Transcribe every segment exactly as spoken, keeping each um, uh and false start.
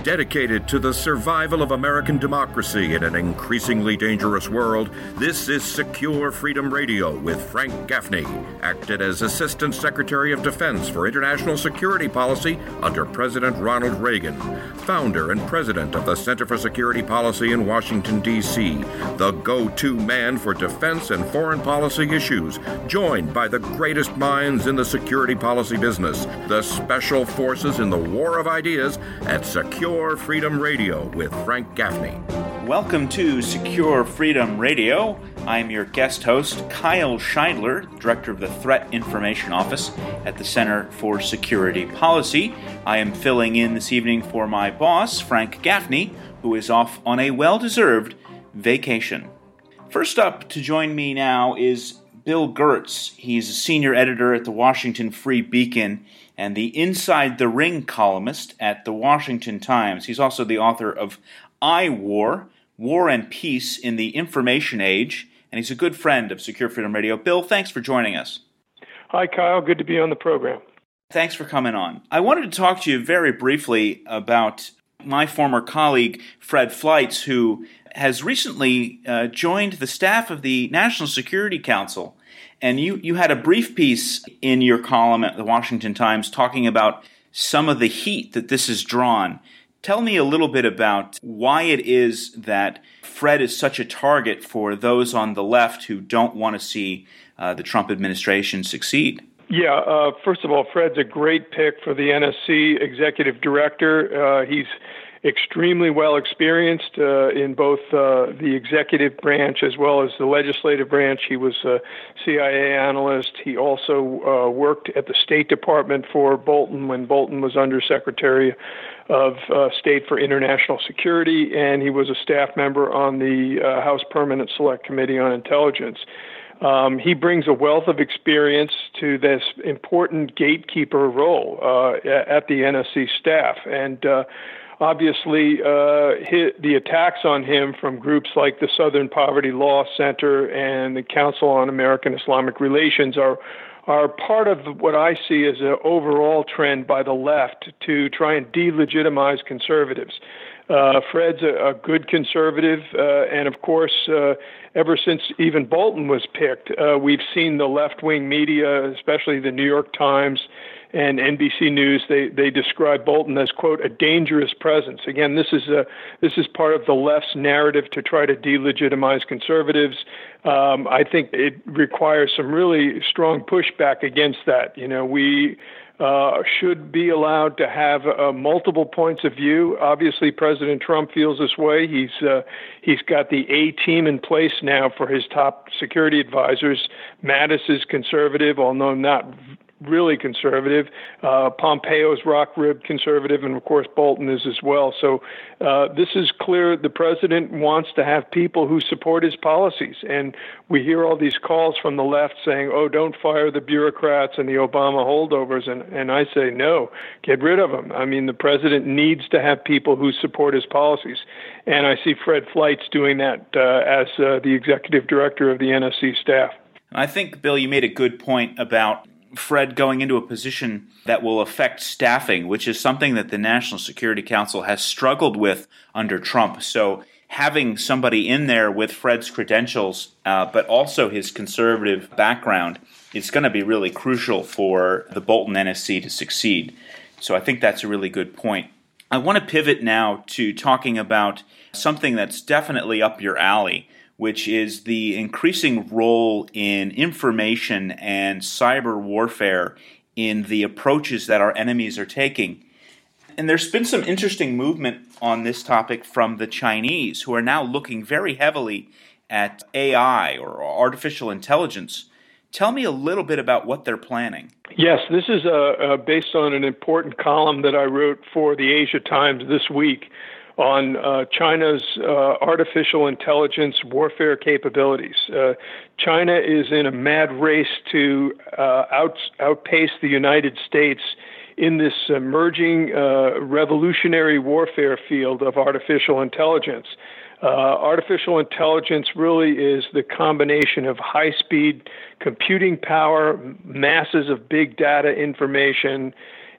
Dedicated to the survival of American democracy in an increasingly dangerous world, this is Secure Freedom Radio with Frank Gaffney, acted as Assistant Secretary of Defense for International Security Policy under President Ronald Reagan, founder and president of the Center for Security Policy in Washington, D C, the go-to man for defense and foreign policy issues, joined by the greatest minds in the security policy business, the special forces in the war of ideas at Secure Freedom Radio with Frank Gaffney. Welcome to Secure Freedom Radio. I'm your guest host, Kyle Scheidler, Director of the Threat Information Office at the Center for Security Policy. I am filling in this evening for my boss, Frank Gaffney, who is off on a well-deserved vacation. First up to join me now is Bill Gertz. He's a senior editor at the Washington Free Beacon and the Inside the Ring columnist at the Washington Times. He's also the author of I War, War and Peace in the Information Age, and he's a good friend of Secure Freedom Radio. Bill, thanks for joining us. Hi, Kyle. Good to be on the program. Thanks for coming on. I wanted to talk to you very briefly about my former colleague, Fred Fleitz, who has recently uh, joined the staff of the National Security Council. And you, you had a brief piece in your column at the Washington Times talking about some of the heat that this has drawn. Tell me a little bit about why it is that Fred is such a target for those on the left who don't want to see uh, the Trump administration succeed. Yeah, uh, first of all, Fred's a great pick for the N S C executive director. Uh, he's extremely well experienced uh, in both uh, the executive branch as well as the legislative branch. He was a C I A analyst. He also uh, worked at the State Department for Bolton when Bolton was Undersecretary of uh, State for International Security, and he was a staff member on the uh, House Permanent Select Committee on Intelligence. Um, he brings a wealth of experience to this important gatekeeper role uh, at the N S C staff, and uh, Obviously, uh, hit the attacks on him from groups like the Southern Poverty Law Center and the Council on American Islamic Relations are are part of what I see as an overall trend by the left to try and delegitimize conservatives. Uh, Fred's a, a good conservative, uh, and of course, uh, ever since even Bolton was picked, uh, we've seen the left-wing media, especially the New York Times and N B C News, they they describe Bolton as, quote, a dangerous presence. Again, this is a this is part of the left's narrative to try to delegitimize conservatives. Um, I think it requires some really strong pushback against that. You know, we uh, should be allowed to have uh, multiple points of view. Obviously, President Trump feels this way. He's uh, he's got the A team in place now for his top security advisors. Mattis is conservative, although not really conservative. Uh, Pompeo's rock-ribbed conservative, and of course Bolton is as well. So uh, this is clear. The president wants to have people who support his policies, and we hear all these calls from the left saying, "Oh, don't fire the bureaucrats and the Obama holdovers," and and I say, no, get rid of them. I mean, the president needs to have people who support his policies, and I see Fred Fleitz doing that uh, as uh, the executive director of the N S C staff. I think, Bill, you made a good point about Fred going into a position that will affect staffing, which is something that the National Security Council has struggled with under Trump. So having somebody in there with Fred's credentials, uh, but also his conservative background, is going to be really crucial for the Bolton N S C to succeed. So I think that's a really good point. I want to pivot now to talking about something that's definitely up your alley, which is the increasing role in information and cyber warfare in the approaches that our enemies are taking. And there's been some interesting movement on this topic from the Chinese, who are now looking very heavily at A I or artificial intelligence. Tell me a little bit about what they're planning. Yes, this is uh, uh, based on an important column that I wrote for the Asia Times this week on uh, China's uh, artificial intelligence warfare capabilities. Uh, China is in a mad race to uh, out, outpace the United States in this emerging uh, revolutionary warfare field of artificial intelligence. Uh, artificial intelligence really is the combination of high-speed computing power, masses of big data information,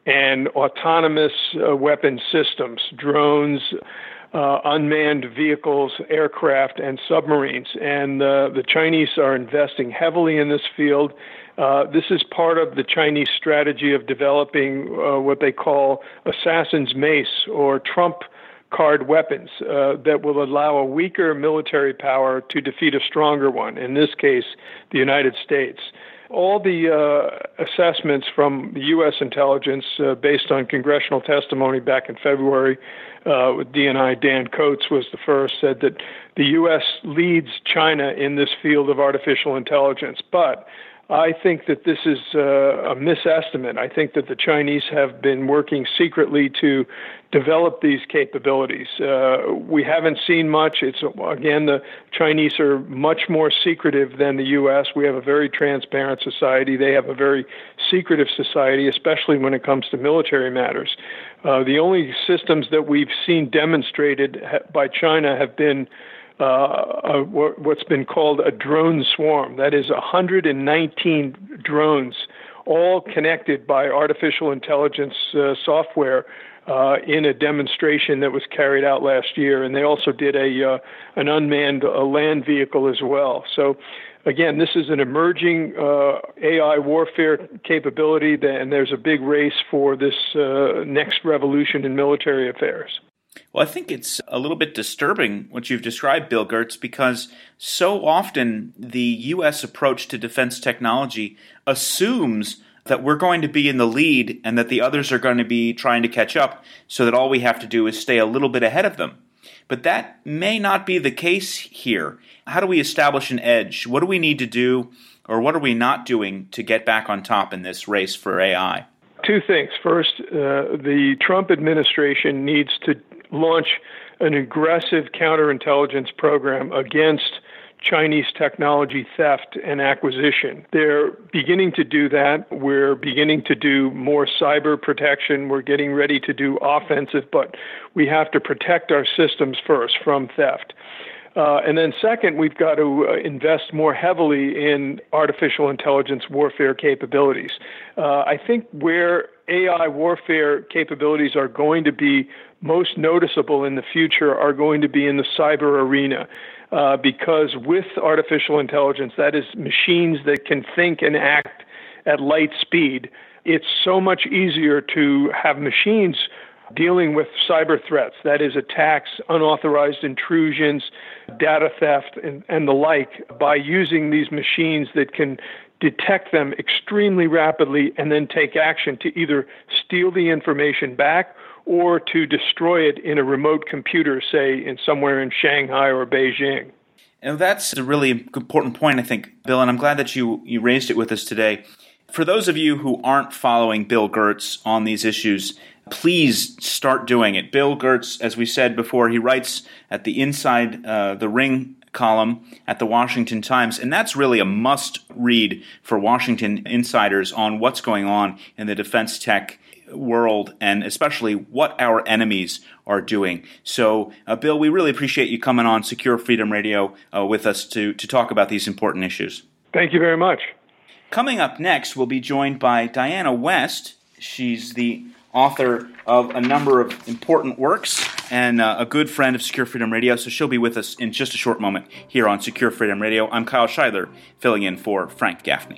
and autonomous uh, weapon systems, drones, uh, unmanned vehicles, aircraft, and submarines. And uh, the Chinese are investing heavily in this field. Uh, this is part of the Chinese strategy of developing uh, what they call assassin's mace or trump card weapons uh, that will allow a weaker military power to defeat a stronger one, in this case, the United States. All the uh, assessments from the U S intelligence, uh, based on congressional testimony back in February, uh, with D N I, Dan Coates was the first, said that the U S leads China in this field of artificial intelligence. But I think that this is uh, a misestimate. I think that the Chinese have been working secretly to develop these capabilities. Uh, we haven't seen much. It's again, the Chinese are much more secretive than the U S. We have a very transparent society. They have a very secretive society, especially when it comes to military matters. Uh, the only systems that we've seen demonstrated by China have been Uh, a, what's been called a drone swarm. That is one hundred nineteen drones, all connected by artificial intelligence uh, software uh, in a demonstration that was carried out last year. And they also did a uh, an unmanned uh, land vehicle as well. So, again, this is an emerging uh, A I warfare capability, and there's a big race for this uh, next revolution in military affairs. Well, I think it's a little bit disturbing what you've described, Bill Gertz, because so often the U S approach to defense technology assumes that we're going to be in the lead and that the others are going to be trying to catch up, so that all we have to do is stay a little bit ahead of them. But that may not be the case here. How do we establish an edge? What do we need to do, or what are we not doing to get back on top in this race for A I? Two things. First, uh, the Trump administration needs to launch an aggressive counterintelligence program against Chinese technology theft and acquisition. They're beginning to do that. We're beginning to do more cyber protection. We're getting ready to do offensive, but we have to protect our systems first from theft. Uh, and then second, we've got to uh, invest more heavily in artificial intelligence warfare capabilities. Uh, I think where A I warfare capabilities are going to be most noticeable in the future are going to be in the cyber arena. Uh, because with artificial intelligence, that is machines that can think and act at light speed, it's so much easier to have machines dealing with cyber threats, that is attacks, unauthorized intrusions, data theft, and, and the like, by using these machines that can detect them extremely rapidly and then take action to either steal the information back or to destroy it in a remote computer, say, in somewhere in Shanghai or Beijing. And that's a really important point, I think, Bill, and I'm glad that you, you raised it with us today. For those of you who aren't following Bill Gertz on these issues, please start doing it. Bill Gertz, as we said before, he writes at the Inside uh, the Ring column at the Washington Times, and that's really a must-read for Washington insiders on what's going on in the defense tech world, and especially what our enemies are doing. So, uh, Bill, we really appreciate you coming on Secure Freedom Radio uh, with us to, to talk about these important issues. Thank you very much. Coming up next, we'll be joined by Diana West. She's the author of a number of important works and uh, a good friend of Secure Freedom Radio, so she'll be with us in just a short moment here on Secure Freedom Radio. I'm Kyle Scheidler, filling in for Frank Gaffney.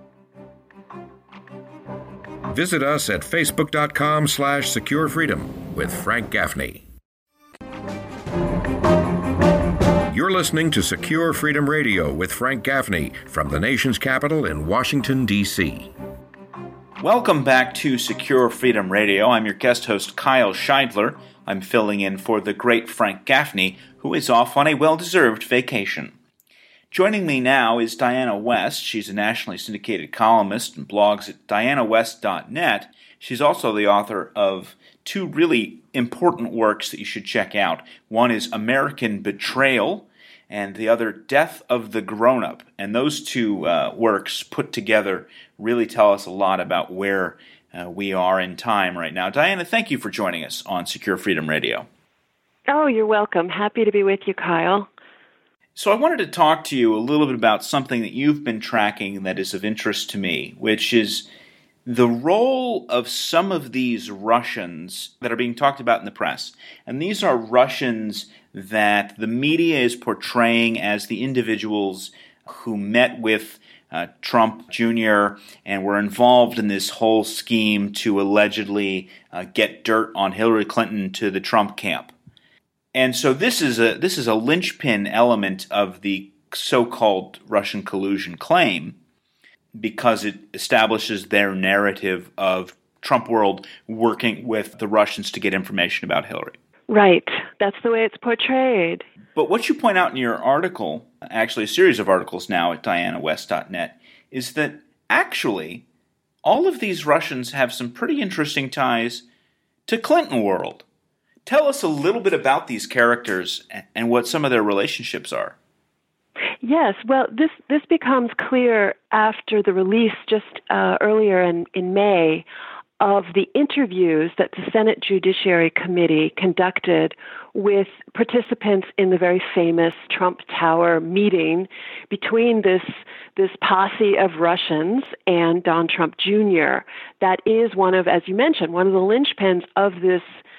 Visit us at facebook.com slash Secure Freedom with Frank Gaffney. You're listening to Secure Freedom Radio with Frank Gaffney from the nation's capital in Washington, D C Welcome back to Secure Freedom Radio. I'm your guest host, Kyle Scheidler. I'm filling in for the great Frank Gaffney, who is off on a well-deserved vacation. Joining me now is Diana West. She's a nationally syndicated columnist and blogs at diana west dot net. She's also the author of two really important works that you should check out. One is American Betrayal, and the other, Death of the Grown-Up. And those two uh, works put together really tell us a lot about where uh, we are in time right now. Diana, thank you for joining us on Secure Freedom Radio. Oh, you're welcome. Happy to be with you, Kyle. So I wanted to talk to you a little bit about something that you've been tracking that is of interest to me, which is the role of some of these Russians that are being talked about in the press. And these are Russians that the media is portraying as the individuals who met with uh, Trump Junior and were involved in this whole scheme to allegedly uh, get dirt on Hillary Clinton to the Trump camp. And so this is a this is a linchpin element of the so-called Russian collusion claim, because it establishes their narrative of Trump world working with the Russians to get information about Hillary. Right. That's the way it's portrayed. But what you point out in your article, actually a series of articles now at diana west dot net, is that actually all of these Russians have some pretty interesting ties to Clinton world. Tell us a little bit about these characters and what some of their relationships are. Yes, well, this, this becomes clear after the release just uh, earlier in, in May of the interviews that the Senate Judiciary Committee conducted with participants in the very famous Trump Tower meeting between this this posse of Russians and Don Trump Junior That is one of, as you mentioned, one of the linchpins of this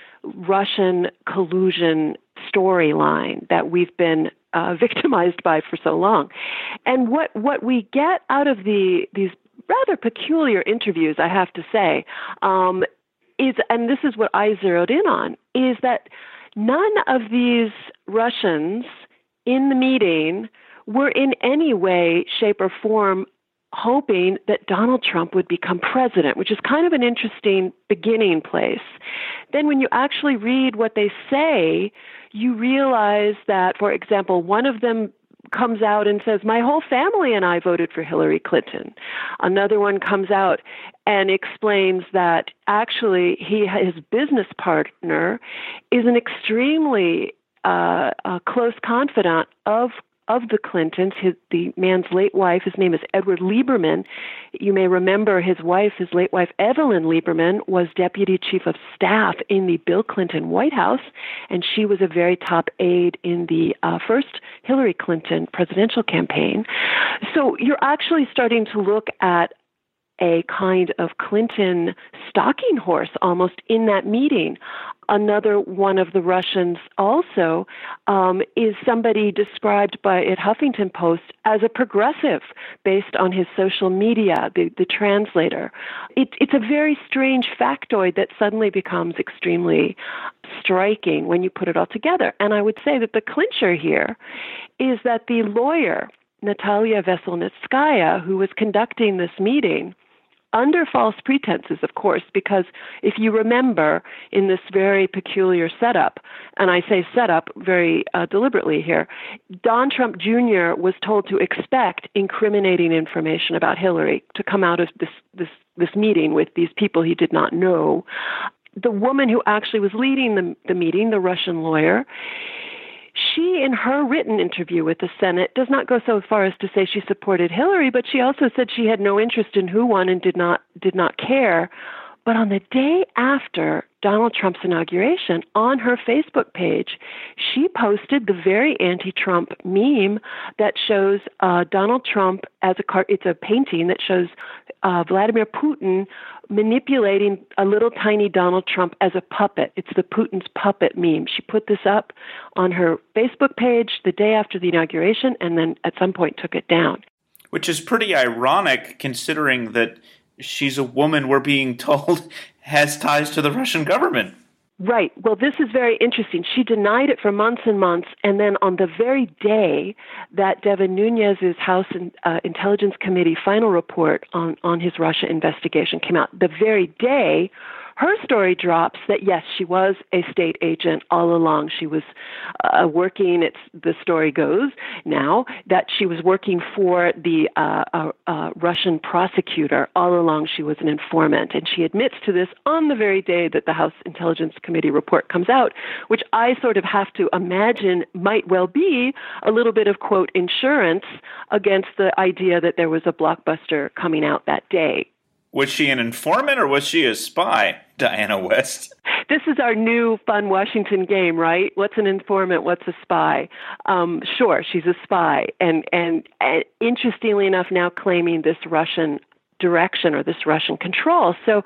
Russian collusion storyline that we've been uh, victimized by for so long. And what, what we get out of the these rather peculiar interviews, I have to say, um, is, and this is what I zeroed in on, is that none of these Russians in the meeting were in any way, shape, or form hoping that Donald Trump would become president, which is kind of an interesting beginning place. Then when you actually read what they say, you realize that, for example, one of them comes out and says, my whole family and I voted for Hillary Clinton. Another one comes out and explains that actually he, his business partner is an extremely uh, uh, close confidant of of the Clintons. His, the man's late wife, his name is Edward Lieberman. You may remember his wife, his late wife, Evelyn Lieberman, was deputy chief of staff in the Bill Clinton White House, and she was a very top aide in the uh, first Hillary Clinton presidential campaign. So you're actually starting to look at a kind of Clinton stalking horse almost in that meeting. Another one of the Russians also um, is somebody described by at Huffington Post as a progressive based on his social media, the, the translator. It, it's a very strange factoid that suddenly becomes extremely striking when you put it all together. And I would say that the clincher here is that the lawyer, Natalia Veselnitskaya, who was conducting this meeting, under false pretenses, of course, because if you remember in this very peculiar setup, and I say setup very uh, deliberately here, Don Trump Junior was told to expect incriminating information about Hillary to come out of this, this, this meeting with these people he did not know. The woman who actually was leading the, the meeting, the Russian lawyer, she, in her written interview with the Senate, does not go so far as to say she supported Hillary, but she also said she had no interest in who won and did not did not care. But on the day after Donald Trump's inauguration, on her Facebook page, she posted the very anti-Trump meme that shows uh, Donald Trump as a car. It's a painting that shows uh, Vladimir Putin manipulating a little tiny Donald Trump as a puppet. It's the Putin's puppet meme. She put this up on her Facebook page the day after the inauguration, and then at some point took it down. Which is pretty ironic, considering that she's a woman we're being told has ties to the Russian government. Right. Well, this is very interesting. She denied it for months and months, and then on the very day that Devin Nunes's House uh, Intelligence Committee final report on, on his Russia investigation came out, the very day her story drops that, yes, she was a state agent all along. She was uh, working, it's, the story goes now, that she was working for the uh, uh, uh, Russian prosecutor all along. She was an informant, and she admits to this on the very day that the House Intelligence Committee report comes out, which I sort of have to imagine might well be a little bit of, quote, insurance against the idea that there was a blockbuster coming out that day. Was she an informant or was she a spy, Diana West? This is our new fun Washington game, right? What's an informant? What's a spy? Um, sure, she's a spy. And, and, and interestingly enough, now claiming this Russian direction or this Russian control. So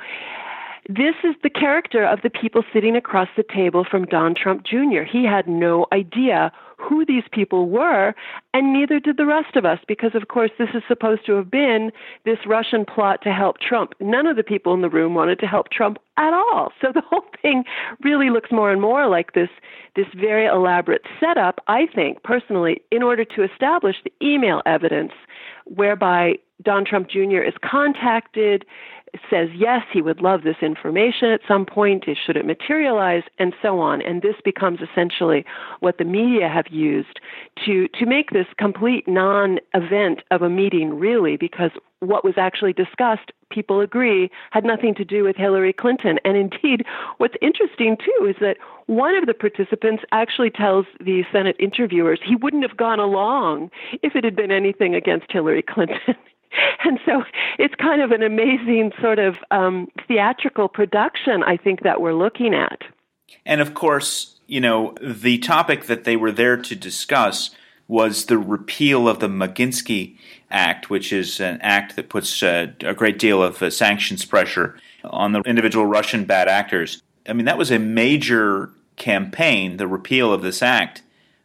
this is the character of the people sitting across the table from Don Trump Junior He had no idea who these people were, and neither did the rest of us, because, of course, this is supposed to have been this Russian plot to help Trump. None of the people in the room wanted to help Trump at all. So the whole thing really looks more and more like this, this very elaborate setup, I think, personally, in order to establish the email evidence whereby Don Trump Junior is contacted, says, yes, he would love this information at some point, should it materialize, and so on. And this becomes essentially what the media have used to, to make this complete non-event of a meeting, really, because what was actually discussed, people agree, had nothing to do with Hillary Clinton. And indeed, what's interesting, too, is that one of the participants actually tells the Senate interviewers he wouldn't have gone along if it had been anything against Hillary Clinton. And so it's kind of an amazing sort of um, theatrical production, I think, that we're looking at. And of course, you know, the topic that they were there to discuss was the repeal of the Magnitsky Act, which is an act that puts uh, a great deal of uh, sanctions pressure on the individual Russian bad actors. I mean, that was a major campaign, the repeal of this act,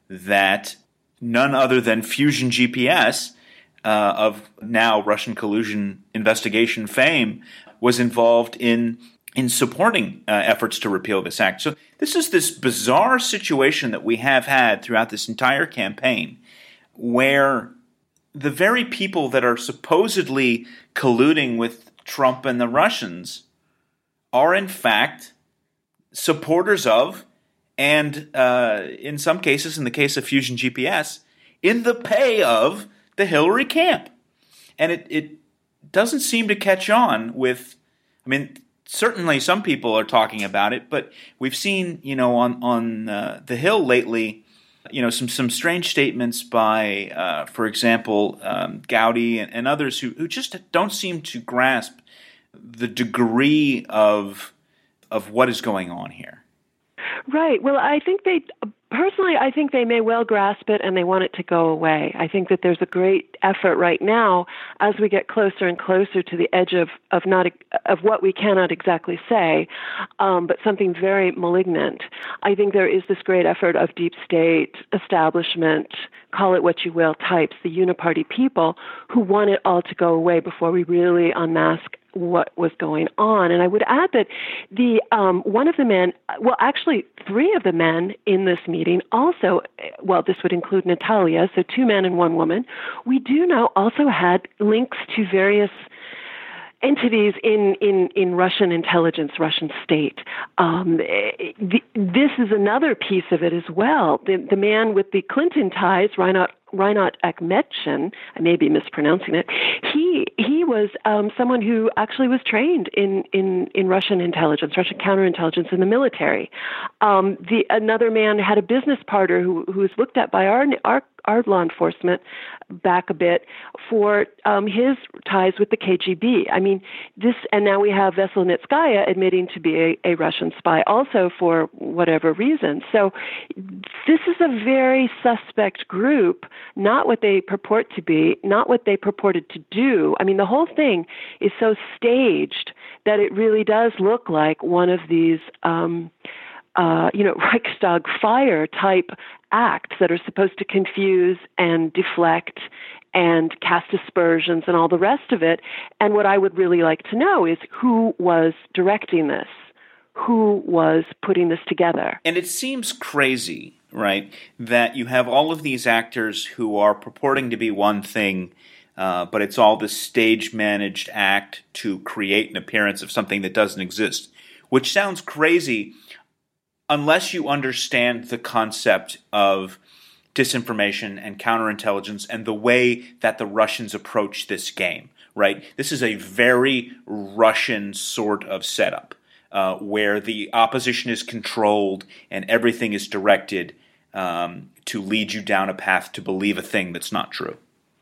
that none other than Fusion G P S, Uh, of now Russian collusion investigation fame, was involved in in supporting uh, efforts to repeal this act. So this is this bizarre situation that we have had throughout this entire campaign, where the very people that are supposedly colluding with Trump and the Russians are in fact supporters of, and uh, in some cases, in the case of Fusion G P S, in the pay of the Hillary camp. And it, it doesn't seem to catch on with, I mean, certainly some people are talking about it, but we've seen, you know, on, on uh, the Hill lately, you know, some, some strange statements by, uh, for example, um, Gowdy and, and others who, who just don't seem to grasp the degree of of what is going on here. Right. Well, I think they, personally, I think they may well grasp it and they want it to go away. I think that there's a great effort right now as we get closer and closer to the edge of, of not of what we cannot exactly say, um, but something very malignant. I think there is this great effort of deep state, establishment, call it what you will, types, the uniparty people who want it all to go away before we really unmask what was going on. And I would add that the um, one of the men, well, actually three of the men in this meeting also, well, this would include Natalia, so two men and one woman, we do know also had links to various entities in, in, in Russian intelligence, Russian state. Um, the, this is another piece of it as well. The, the man with the Clinton ties, Reinhard Reinhard Akhmetshin, I may be mispronouncing it, he he was um, someone who actually was trained in, in, in Russian intelligence, Russian counterintelligence in the military. Um, the another man had a business partner who who was looked at by our our our law enforcement back a bit for um, his ties with the K G B. I mean, this, and now we have Veselnitskaya admitting to be a, a Russian spy also for whatever reason. So this is a very suspect group, not what they purport to be, not what they purported to do. I mean, the whole thing is so staged that it really does look like one of these um, Uh, you know, Reichstag fire type acts that are supposed to confuse and deflect and cast aspersions and all the rest of it. And what I would really like to know is who was directing this, who was putting this together. And it seems crazy, right, that you have all of these actors who are purporting to be one thing, uh, but it's all this stage-managed act to create an appearance of something that doesn't exist, which sounds crazy unless you understand the concept of disinformation and counterintelligence and the way that the Russians approach this game, right? This is a very Russian sort of setup uh, where the opposition is controlled and everything is directed um, to lead you down a path to believe a thing that's not true.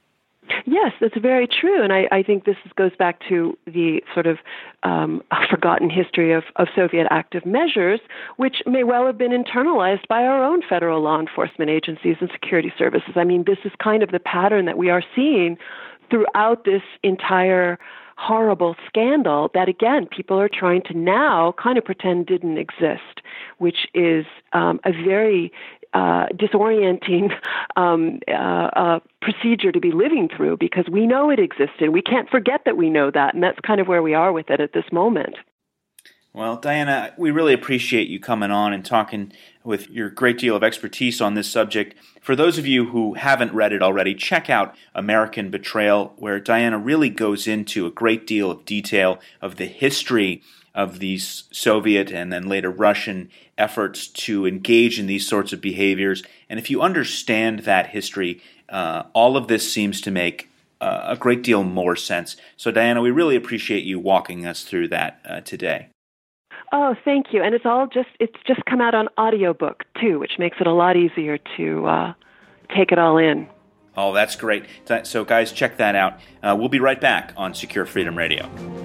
Yes, that's very true. And I, I think this goes back to the sort of um, forgotten history of, of Soviet active measures, which may well have been internalized by our own federal law enforcement agencies and security services. I mean, this is kind of the pattern that we are seeing throughout this entire horrible scandal that, again, people are trying to now kind of pretend didn't exist, which is um, a very uh, disorienting um, uh, uh, procedure to be living through, because we know it existed. We can't forget that we know that, and that's kind of where we are with it at this moment. Well, Diana, we really appreciate you coming on and talking with your great deal of expertise on this subject. For those of you who haven't read it already, check out American Betrayal, where Diana really goes into a great deal of detail of the history of these Soviet and then later Russian efforts to engage in these sorts of behaviors. And if you understand that history, uh, all of this seems to make uh, a great deal more sense. So, Diana, we really appreciate you walking us through that uh, today. Oh, thank you. And it's all just, it's just come out on audiobook too, which makes it a lot easier to uh, take it all in. Oh, that's great. So guys, check that out. Uh, we'll be right back on Secure Freedom Radio.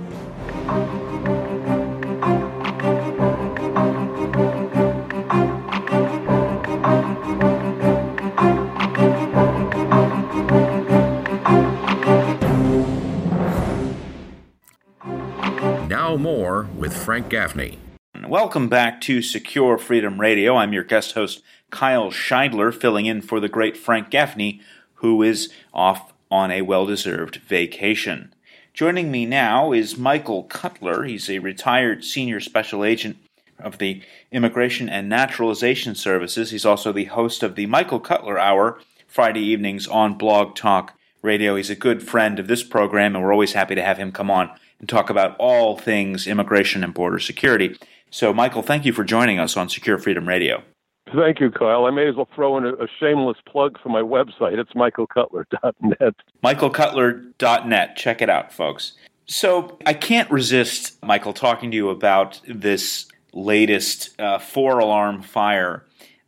Now more with Frank Gaffney. Welcome back to Secure Freedom Radio. I'm your guest host, Kyle Scheidler, filling in for the great Frank Gaffney, who is off on a well-deserved vacation. Joining me now is Michael Cutler. He's a retired senior special agent of the Immigration and Naturalization Services. He's also the host of the Michael Cutler Hour, Friday evenings on Blog Talk Radio. He's a good friend of this program, and we're always happy to have him come on and talk about all things immigration and border security. So, Michael, thank you for joining us on Secure Freedom Radio. Thank you, Kyle. I may as well throw in a, a shameless plug for my website. It's michael cutler dot net. michael cutler dot net. Check it out, folks. So I can't resist, Michael, talking to you about this latest uh, four-alarm fire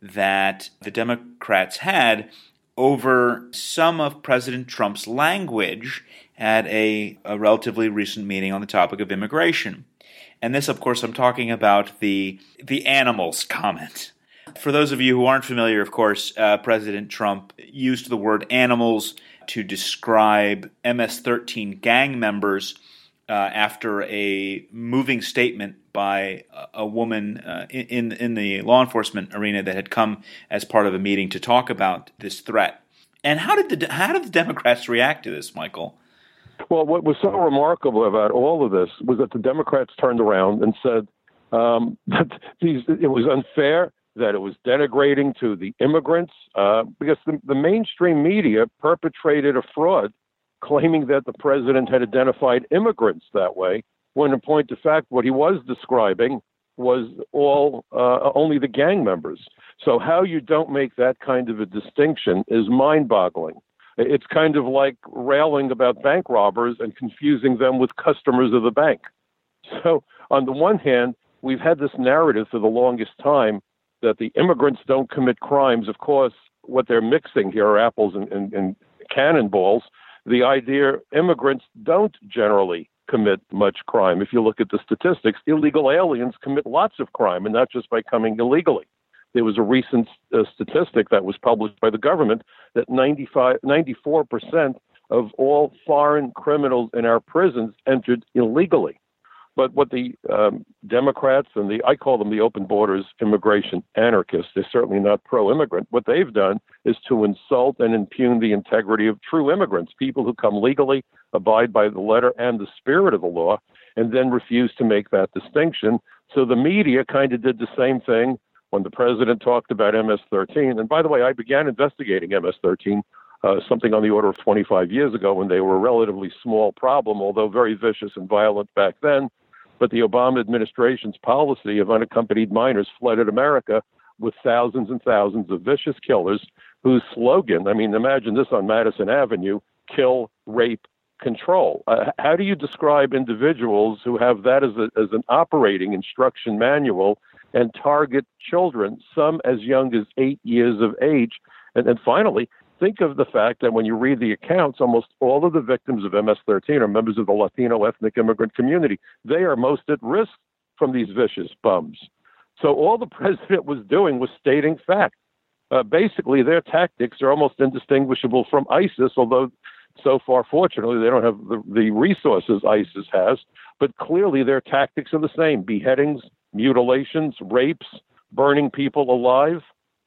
that the Democrats had over some of President Trump's language at a, a relatively recent meeting on the topic of immigration. And this, of course, I'm talking about the the animals comment. For those of you who aren't familiar, of course, uh, President Trump used the word animals to describe M S thirteen gang members uh, after a moving statement by a, a woman uh, in in the law enforcement arena that had come as part of a meeting to talk about this threat. And how did the how did the Democrats react to this, Michael? Well, what was so remarkable about all of this was that the Democrats turned around and said um, that these, it was unfair, that it was denigrating to the immigrants, uh, because the, the mainstream media perpetrated a fraud claiming that the president had identified immigrants that way, when in point of fact, what he was describing was all uh, only the gang members. So how you don't make that kind of a distinction is mind-boggling. It's kind of like railing about bank robbers and confusing them with customers of the bank. So on the one hand, we've had this narrative for the longest time that the immigrants don't commit crimes. Of course, what they're mixing here are apples and, and, and cannonballs. The idea immigrants don't generally commit much crime. If you look at the statistics, illegal aliens commit lots of crime, and not just by coming illegally. There was a recent uh, statistic that was published by the government that ninety-five, ninety-four percent of all foreign criminals in our prisons entered illegally. But what the um, Democrats and the, I call them the open borders immigration anarchists, they're certainly not pro-immigrant. What they've done is to insult and impugn the integrity of true immigrants, people who come legally, abide by the letter and the spirit of the law, and then refuse to make that distinction. So the media kind of did the same thing when the president talked about M S thirteen. And by the way, I began investigating M S thirteen, uh, something on the order of twenty-five years ago, when they were a relatively small problem, although very vicious and violent back then. But the Obama administration's policy of unaccompanied minors flooded America with thousands and thousands of vicious killers whose slogan, I mean, imagine this on Madison Avenue, kill, rape, control. Uh, how do you describe individuals who have that as, a, as an operating instruction manual and target children, some as young as eight years of age? And then finally, think of the fact that when you read the accounts, almost all of the victims of M S thirteen are members of the Latino ethnic immigrant community. They are most at risk from these vicious bums. So all the president was doing was stating fact. Uh, basically, their tactics are almost indistinguishable from ISIS, although So far, fortunately, they don't have the, the resources ISIS has, but clearly their tactics are the same: beheadings, mutilations, rapes, burning people alive.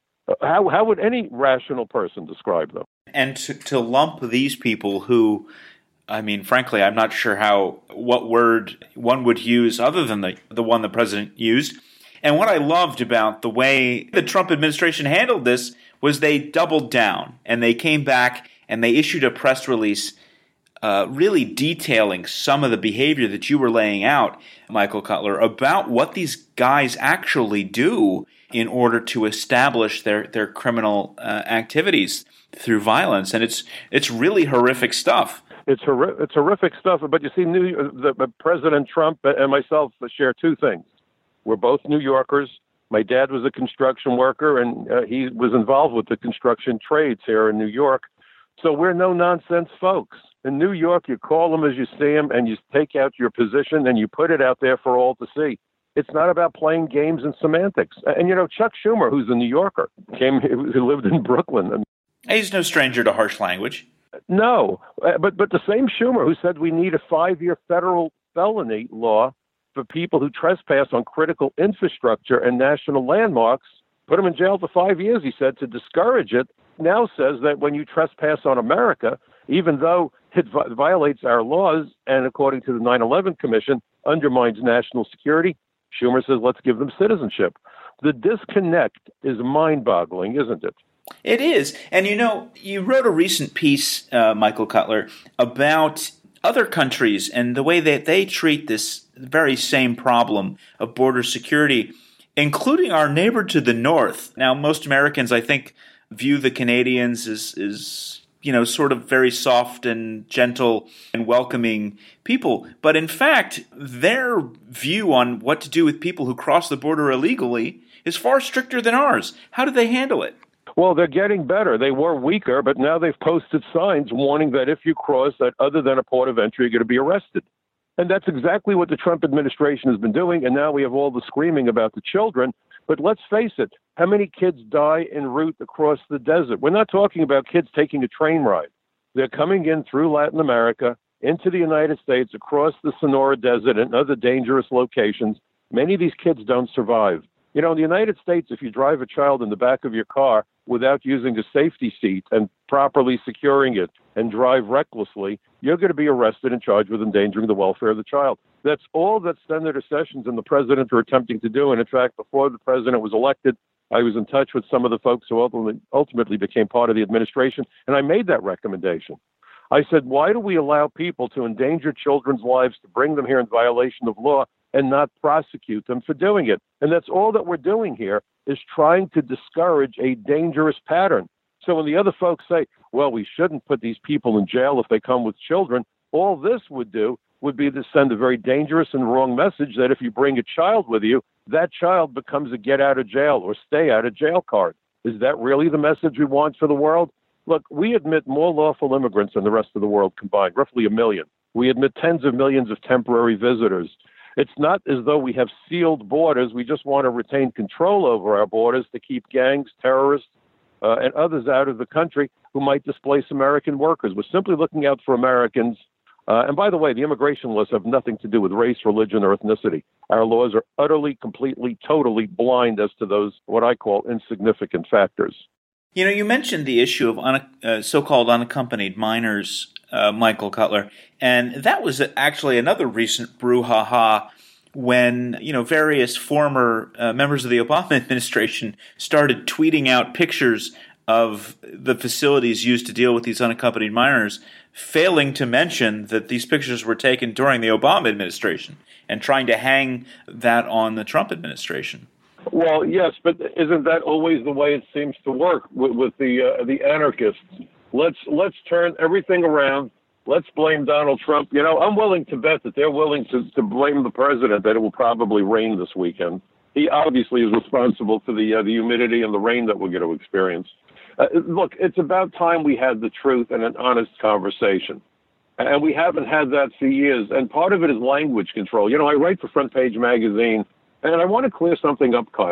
How how would any rational person describe them? And to, to lump these people who, I mean, frankly, I'm not sure how what word one would use other than the, the one the president used. And what I loved about the way the Trump administration handled this was they doubled down and they came back and they issued a press release uh, really detailing some of the behavior that you were laying out, Michael Cutler, about what these guys actually do in order to establish their, their criminal uh, activities through violence. And it's it's really horrific stuff. It's, horri- it's horrific stuff. But you see, New, the, the President Trump and myself share two things. We're both New Yorkers. My dad was a construction worker, and uh, he was involved with the construction trades here in New York. So we're no-nonsense folks. In New York, you call them as you see them, and you take out your position, and you put it out there for all to see. It's not about playing games and semantics. And, you know, Chuck Schumer, who's a New Yorker, came, who lived in Brooklyn. And he's no stranger to harsh language. No, but but the same Schumer who said we need a five-year federal felony law for people who trespass on critical infrastructure and national landmarks, put them in jail for five years, he said, to discourage it, now says that when you trespass on America, even though it vi- violates our laws and, according to the nine eleven Commission, undermines national security, Schumer says, let's give them citizenship. The disconnect is mind-boggling, isn't it? It is. And, you know, you wrote a recent piece, uh, Michael Cutler, about other countries and the way that they treat this very same problem of border security, including our neighbor to the north. Now, most Americans, I think, view the Canadians as, as you know, sort of very soft and gentle and welcoming people. But in fact, their view on what to do with people who cross the border illegally is far stricter than ours. How do they handle it? Well, they're getting better. They were weaker, but now they've posted signs warning that if you cross that other than a port of entry, you're going to be arrested. And that's exactly what the Trump administration has been doing. And now we have all the screaming about the children. But let's face it, how many kids die en route across the desert? We're not talking about kids taking a train ride. They're coming in through Latin America into the United States, across the Sonora Desert and other dangerous locations. Many of these kids don't survive. You know, in the United States, if you drive a child in the back of your car without using a safety seat and properly securing it and drive recklessly, you're going to be arrested and charged with endangering the welfare of the child. That's all that Senator Sessions and the president are attempting to do. And in fact, before the president was elected, I was in touch with some of the folks who ultimately, ultimately became part of the administration, and I made that recommendation. I said, why do we allow people to endanger children's lives, to bring them here in violation of law, and not prosecute them for doing it? And that's all that we're doing here, is trying to discourage a dangerous pattern. So when the other folks say, well, we shouldn't put these people in jail if they come with children, all this would do would be to send a very dangerous and wrong message that if you bring a child with you, that child becomes a get out of jail or stay out of jail card. Is that really the message we want for the world? Look, we admit more lawful immigrants than the rest of the world combined, roughly a million. We admit tens of millions of temporary visitors. It's not as though we have sealed borders. We just want to retain control over our borders to keep gangs, terrorists, uh, and others out of the country who might displace American workers. We're simply looking out for Americans. Uh, and by the way, the immigration laws have nothing to do with race, religion, or ethnicity. Our laws are utterly, completely, totally blind as to those, what I call, insignificant factors. You know, you mentioned the issue of un- uh, so-called unaccompanied minors, uh, Michael Cutler, and that was actually another recent brouhaha when, you know, various former uh, members of the Obama administration started tweeting out pictures of the facilities used to deal with these unaccompanied minors, failing to mention that these pictures were taken during the Obama administration and trying to hang that on the Trump administration. Well, yes, but isn't that always the way it seems to work with, with the uh, the anarchists? Let's let's turn everything around. Let's blame Donald Trump. You know, I'm willing to bet that they're willing to, to blame the president that it will probably rain this weekend. He obviously is responsible for the uh, the humidity and the rain that we're going to experience. Uh, look, it's about time we had the truth and an honest conversation. And we haven't had that for years. And part of it is language control. You know, I write for Front Page Magazine, and I want to clear something up, Kyle.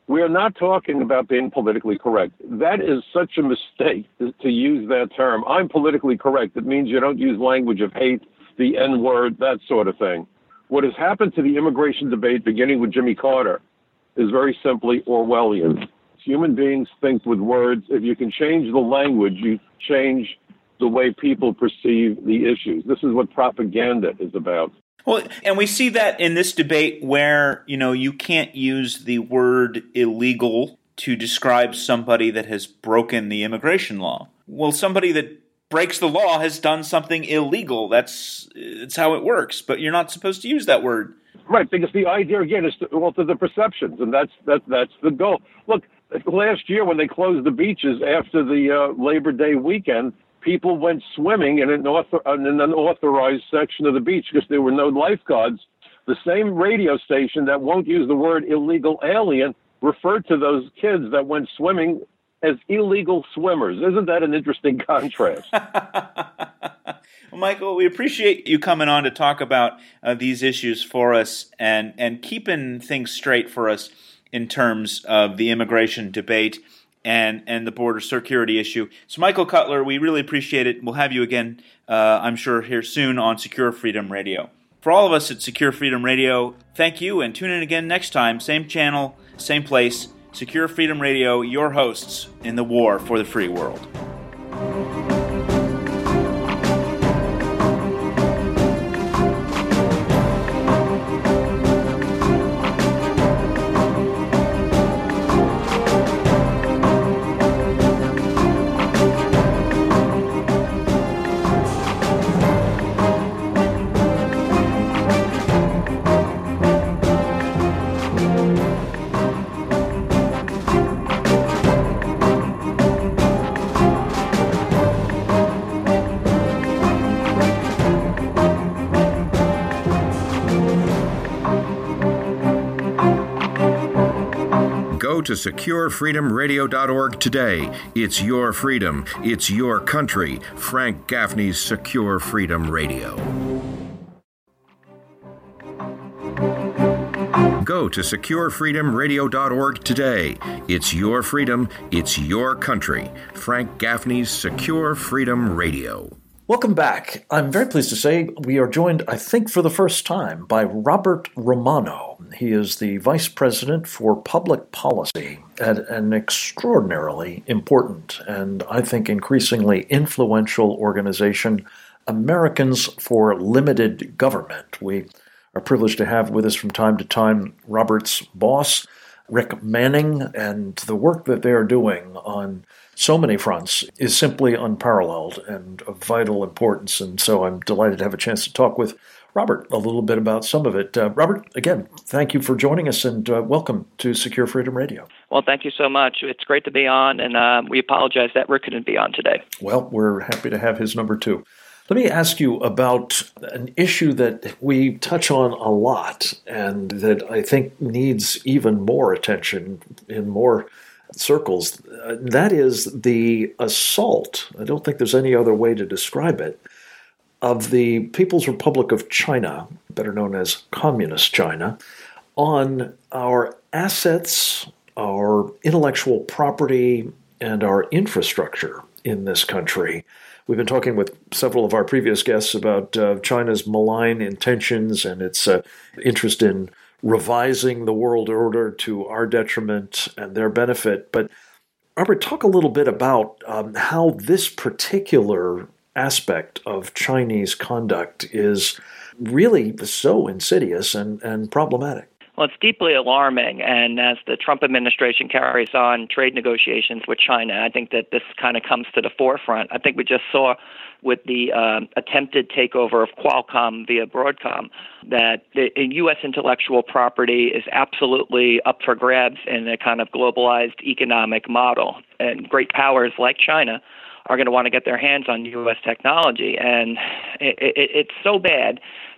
We are not talking about being politically correct. That is such a mistake to, to use that term. I'm politically correct. It means you don't use language of hate, the N-word, that sort of thing. What has happened to the immigration debate, beginning with Jimmy Carter, is very simply Orwellian. Human beings think with words. If you can change the language, you change the way people perceive the issues. This is what propaganda is about. Well, and we see that in this debate where, you know, you can't use the word illegal to describe somebody that has broken the immigration law. Well, somebody that breaks the law has done something illegal. That's, that's how it works. But you're not supposed to use that word. Right, because the idea, again, is to alter the perceptions, and that's that, that's the goal. Look, last year when they closed the beaches after the uh, Labor Day weekend, people went swimming in an, author, in an unauthorized section of the beach because there were no lifeguards. The same radio station that won't use the word illegal alien referred to those kids that went swimming as illegal swimmers. Isn't that an interesting contrast? Well, Michael, we appreciate you coming on to talk about uh, these issues for us and, and keeping things straight for us in terms of the immigration debate and, and the border security issue. So, Michael Cutler, we really appreciate it. We'll have you again, uh, I'm sure, here soon on Secure Freedom Radio. For all of us at Secure Freedom Radio, thank you, and tune in again next time. Same channel, same place. Secure Freedom Radio, your hosts in the war for the free world. Go to secure freedom radio dot org today. It's your freedom. It's your country. Frank Gaffney's Secure Freedom Radio. Go to secure freedom radio dot org today. It's your freedom. It's your country. Frank Gaffney's Secure Freedom Radio. Welcome back. I'm very pleased to say we are joined, I think for the first time, by Robert Romano. He is the Vice President for Public Policy at an extraordinarily important and I think increasingly influential organization, Americans for Limited Government. We are privileged to have with us from time to time Robert's boss, Rick Manning, and the work that they are doing on so many fronts is simply unparalleled and of vital importance. And so I'm delighted to have a chance to talk with Robert a little bit about some of it. Uh, Robert, again, thank you for joining us and uh, welcome to Secure Freedom Radio. Well, thank you so much. It's great to be on, and uh, we apologize that Rick couldn't be on today. Well, we're happy to have his number too. Let me ask you about an issue that we touch on a lot and that I think needs even more attention in more circles. Uh, that is the assault, I don't think there's any other way to describe it, of the People's Republic of China, better known as Communist China, on our assets, our intellectual property, and our infrastructure in this country. We've been talking with several of our previous guests about uh, China's malign intentions and its uh, interest in revising the world order to our detriment and their benefit. But Robert, talk a little bit about um, how this particular aspect of Chinese conduct is really so insidious and, and problematic. Well, it's deeply alarming, and as the Trump administration carries on trade negotiations with China, I think that this kind of comes to the forefront. I think we just saw with the uh, attempted takeover of Qualcomm via Broadcom that the U S intellectual property is absolutely up for grabs in a kind of globalized economic model, and great powers like China are going to want to get their hands on U S technology. And it, it, it's so bad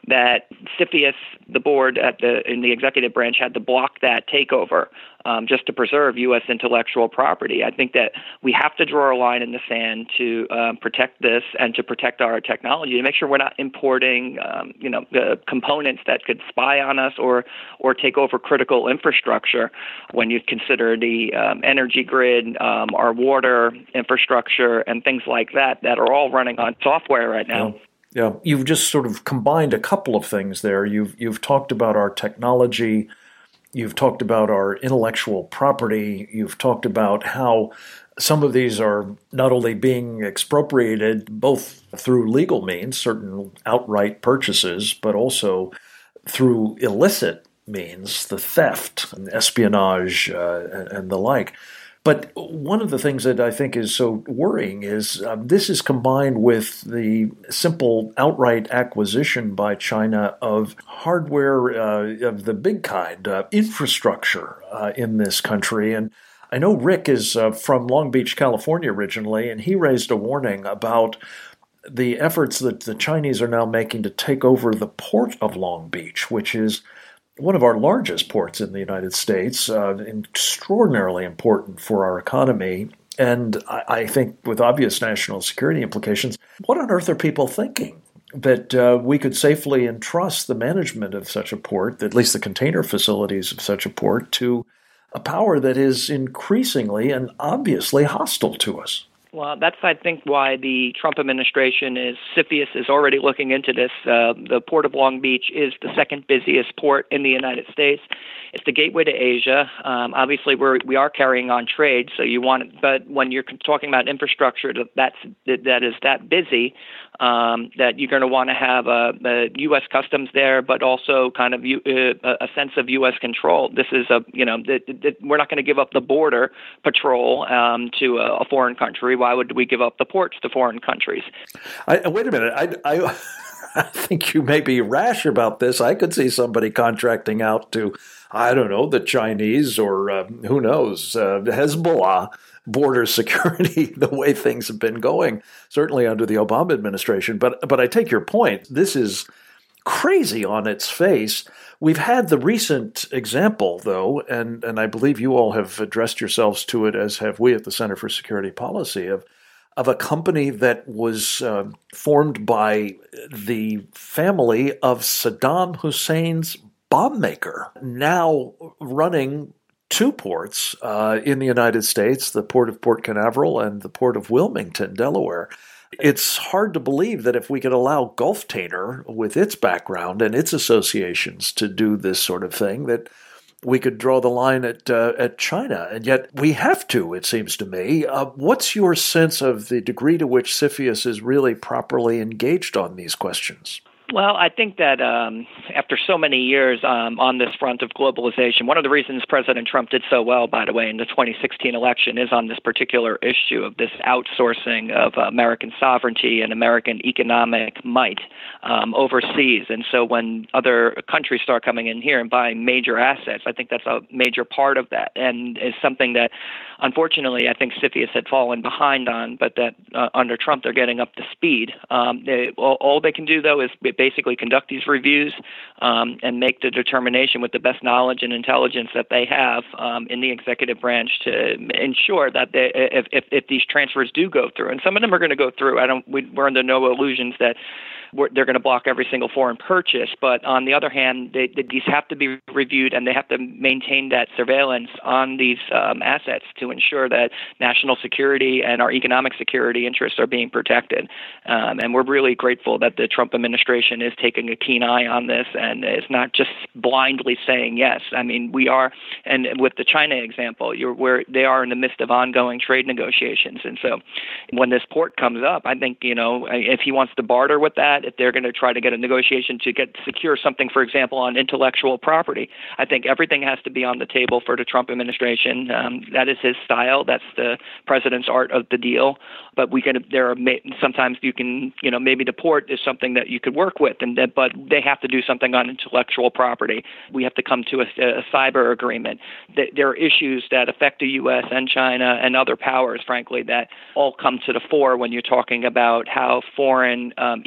that CFIUS, the board at the in the executive branch, had to block that takeover um, just to preserve U S intellectual property. I think that we have to draw a line in the sand to um, protect this and to protect our technology, to make sure we're not importing, um, you know, the components that could spy on us or or take over critical infrastructure. When you consider the um, energy grid, um, our water infrastructure, and things like that, that are all running on software right now. Yeah. Yeah, you've just sort of combined a couple of things there. You've you've talked about our technology, you've talked about our intellectual property, you've talked about how some of these are not only being expropriated both through legal means, certain outright purchases, but also through illicit means, the theft and espionage uh, and, and the like. But one of the things that I think is so worrying is um, this is combined with the simple outright acquisition by China of hardware uh, of the big kind, uh, infrastructure uh, in this country. And I know Rick is uh, from Long Beach, California originally, and he raised a warning about the efforts that the Chinese are now making to take over the port of Long Beach, which is one of our largest ports in the United States, uh, extraordinarily important for our economy, and I, I think with obvious national security implications. What on earth are people thinking? That uh, we could safely entrust the management of such a port, at least the container facilities of such a port, to a power that is increasingly and obviously hostile to us? Well, that's, I think, why the Trump administration is, CFIUS is already looking into this. Uh, the Port of Long Beach is the second busiest port in the United States. It's the gateway to Asia. Um, obviously, we're, we are carrying on trade, so you want, but when you're talking about infrastructure that's, that is that busy, um, that you're going to want to have a, a U S customs there, but also kind of U, uh, a sense of U S control. This is a, you know, the, the, we're not going to give up the border patrol um, to a, a foreign country. Why would we give up the ports to foreign countries? I, wait a minute. I, I, I think you may be rash about this. I could see somebody contracting out to, I don't know, the Chinese or uh, who knows, uh, Hezbollah border security, the way things have been going, certainly under the Obama administration. But but I take your point. This is crazy on its face. We've had the recent example, though, and, and I believe you all have addressed yourselves to it, as have we at the Center for Security Policy, of of a company that was uh, formed by the family of Saddam Hussein's bomb maker, now running two ports uh, in the United States, the port of Port Canaveral and the port of Wilmington, Delaware. It's hard to believe that if we could allow Gulftainer, with its background and its associations, to do this sort of thing, that we could draw the line at uh, at China. And yet we have to, it seems to me. Uh, what's your sense of the degree to which CFIUS is really properly engaged on these questions? Well, I think that um, after so many years um, on this front of globalization, one of the reasons President Trump did so well, by the way, in the twenty sixteen election is on this particular issue of this outsourcing of uh, American sovereignty and American economic might um, overseas. And so when other countries start coming in here and buying major assets, I think that's a major part of that, and is something that, unfortunately, I think CFIUS had fallen behind on, but that uh, under Trump they're getting up to speed. Um, they, all, all they can do, though, is basically conduct these reviews um, and make the determination with the best knowledge and intelligence that they have um, in the executive branch to ensure that they, if, if, if these transfers do go through, and some of them are going to go through, I don't, we, we're under no illusions that we're, they're going to block every single foreign purchase. But on the other hand, they, they, these have to be reviewed, and they have to maintain that surveillance on these um, assets to ensure that national security and our economic security interests are being protected. Um, and we're really grateful that the Trump administration is taking a keen eye on this and is not just blindly saying yes. I mean, we are, and with the China example, you're where they are in the midst of ongoing trade negotiations. And so when this port comes up, I think, you know, if he wants to barter with that, if they're going to try to get a negotiation to get secure something, for example, on intellectual property, I think everything has to be on the table for the Trump administration. Um, that is his style. That's the president's art of the deal. But we can, there are sometimes you can, you know, maybe the port is something that you could work with, and that, but they have to do something on intellectual property. We have to come to a, a cyber agreement. There are issues that affect the U S and China and other powers, frankly, that all come to the fore when you're talking about how foreign um, economic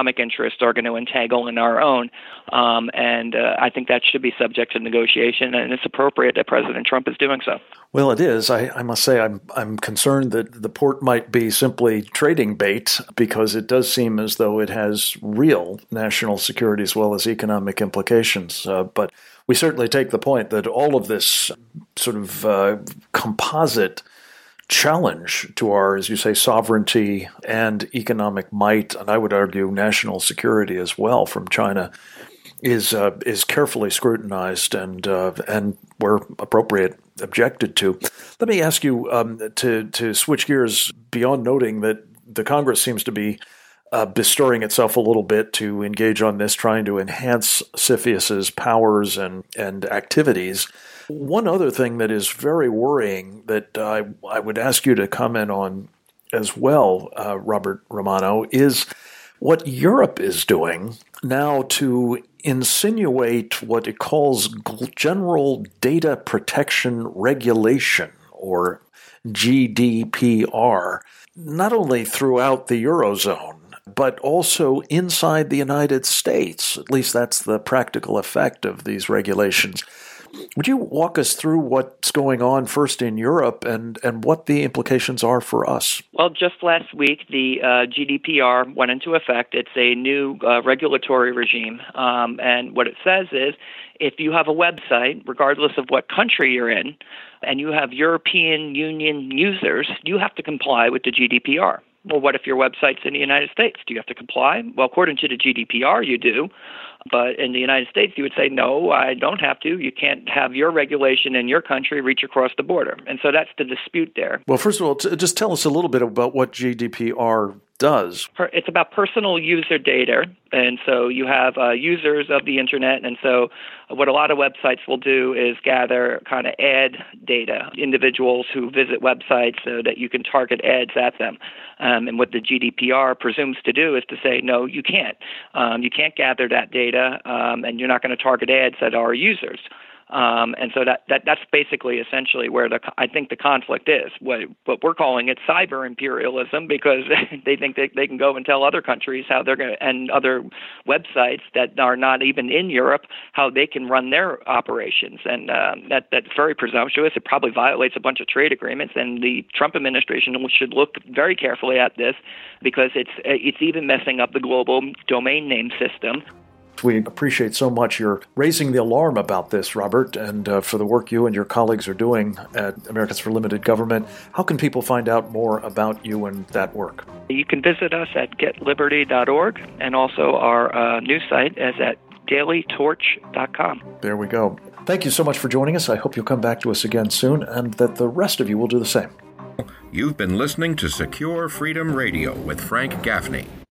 economic interests are going to entangle in our own. Um, and uh, I think that should be subject to negotiation, and it's appropriate that President Trump is doing so. Well, it is. I, I must say I'm I'm concerned that the port might be simply trading bait, because it does seem as though it has real national security as well as economic implications. Uh, but we certainly take the point that all of this sort of uh, composite challenge to our, as you say, sovereignty and economic might, and I would argue national security as well from China, is uh, is carefully scrutinized and uh, and where appropriate objected to. Let me ask you um, to to switch gears beyond noting that the Congress seems to be uh, bestirring itself a little bit to engage on this, trying to enhance CFIUS's powers and and activities. One other thing that is very worrying that I, I would ask you to comment on as well, uh, Robert Romano, is what Europe is doing now to insinuate what it calls General Data Protection Regulation, or G D P R, not only throughout the Eurozone, but also inside the United States. At least that's the practical effect of these regulations. Would you walk us through what's going on first in Europe and, and what the implications are for us? Well, just last week, the uh, G D P R went into effect. It's a new uh, regulatory regime. Um, and what it says is if you have a website, regardless of what country you're in, and you have European Union users, you have to comply with the G D P R. Well, what if your website's in the United States? Do you have to comply? Well, according to the G D P R, you do. But in the United States, you would say, no, I don't have to. You can't have your regulation in your country reach across the border. And so that's the dispute there. Well, first of all, t- just tell us a little bit about what G D P R does. It's about personal user data. And so you have uh, users of the Internet. And so what a lot of websites will do is gather kind of ad data, individuals who visit websites so that you can target ads at them. Um, and what the G D P R presumes to do is to say, no, you can't. Um, you can't gather that data, um, and you're not going to target ads at our users. Um, and so that, that that's basically essentially where the I think the conflict is. What, what we're calling it cyber imperialism, because they think they, they can go and tell other countries how they're going to, and other websites that are not even in Europe, how they can run their operations. And um, that that's very presumptuous. It probably violates a bunch of trade agreements. And the Trump administration should look very carefully at this, because it's it's even messing up the global domain name system. We appreciate so much your raising the alarm about this, Robert, and uh, for the work you and your colleagues are doing at Americans for Limited Government. How can people find out more about you and that work? You can visit us at get liberty dot org, and also our uh, news site is at daily torch dot com. There we go. Thank you so much for joining us. I hope you'll come back to us again soon, and that the rest of you will do the same. You've been listening to Secure Freedom Radio with Frank Gaffney.